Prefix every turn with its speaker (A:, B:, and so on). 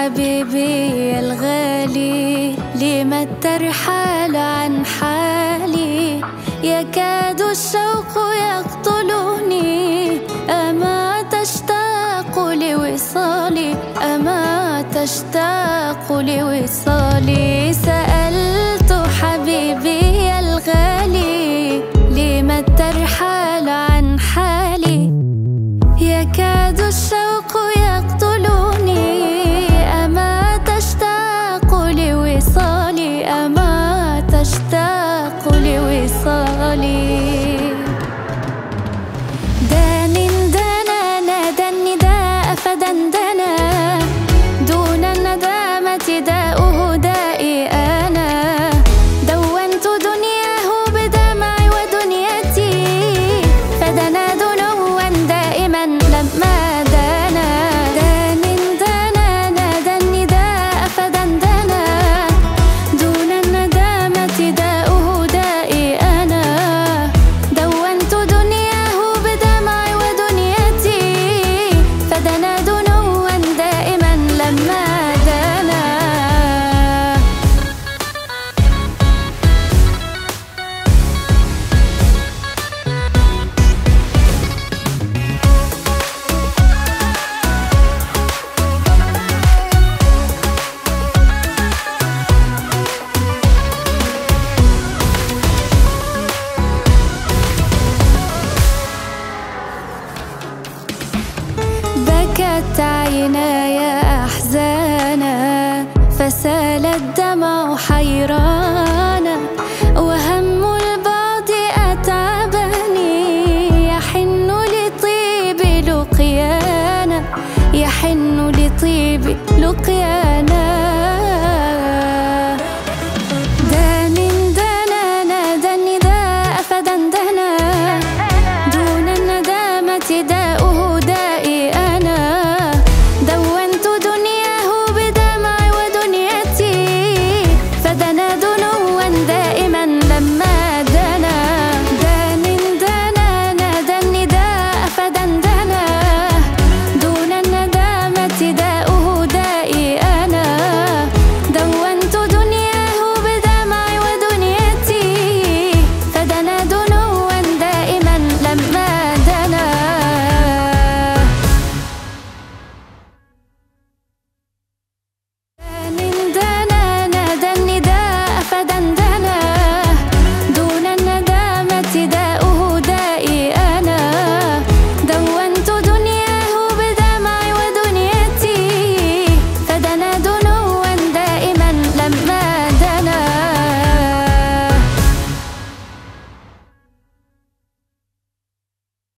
A: حبيبي الغالي، لم ترحل عن حالي؟ يكاد الشوق يقتلني، أما تشتاق لوصالي؟ أما تشتاق لوصالي؟ سألت حبيبي الغالي، لم ترحل عن حالي؟ يكاد الشوق يقتلني، أما تشتاق لوصالي؟ أما تشتاق لوصالي؟ دان دنا نادى النداء فدندنا، دون الندامة داؤه دائي أنا. دونت دنياه بدمعي ودنيتي، فدنا دنوا دائما لما دنا. دان دنا نادى النداء فدندنا، دون الندامة داؤه دائي أنا. دونت دنياه بدمعي ودنيتي، فدنا دنوا دائما لما دنا. بكت عيناي أحزانا، فسال الدمع حيرانا. وهم البعد أتعبني، يحن لطيب لقيانا، يحن لطيب لقيانا.